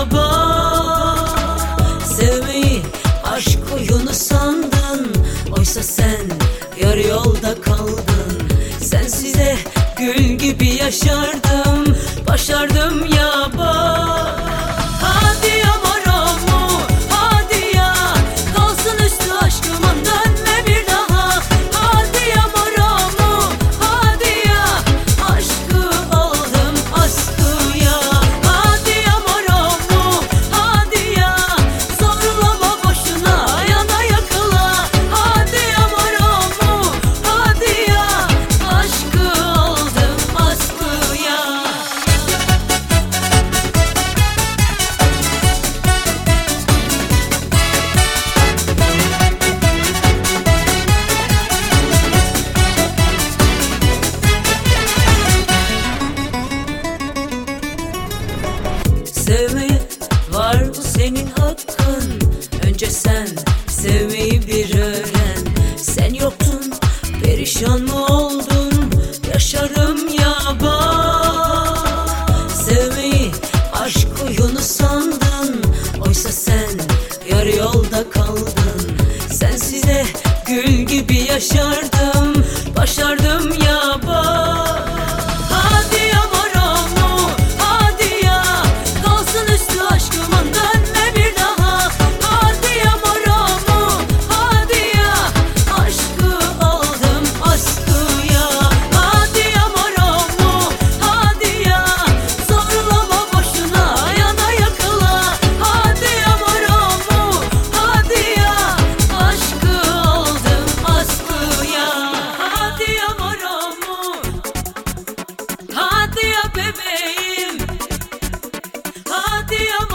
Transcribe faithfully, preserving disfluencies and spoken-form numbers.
bak. Sevmeyi aşk oyunu sandın, oysa sen yarı yolda kaldın. Sensize gül gibi yaşardım, başardım ya bak. Hadi ya maramu, hadi ya, kalsın üstü aşkımın, dönme bir daha. Hadi ya maramu, hadi ya, aşkı aldım askıya. Hadi ya maramu, hadi ya, zorlama boşuna, yana yakıla. Hadi ya maramu, hadi ya, aşkı aldım askıya. Sevmeye var bu senin hakkın. Önce sen sevmeyi bir öğren. Sen yoktun, perişan mı oldun? Yaşarım ya bak. Sevmeyi aşk oyunu sandın, oysa sen yarı yolda kaldın. Sensize gül gibi yaşardım, başardım ya bak. Hadi ya maramu, hadi ya, kalsın üstü aşkımın, dönme bir daha. Hadi ya maramu, hadi ya, aşkı aldım askıya. Hadi ya maramu, hadi ya, zorlama boşuna, yana yakıla. Hadi ya maramu, hadi ya, aşkı aldım askıya. Hadi ya maramu, hadi ya bebeğim, hadi ya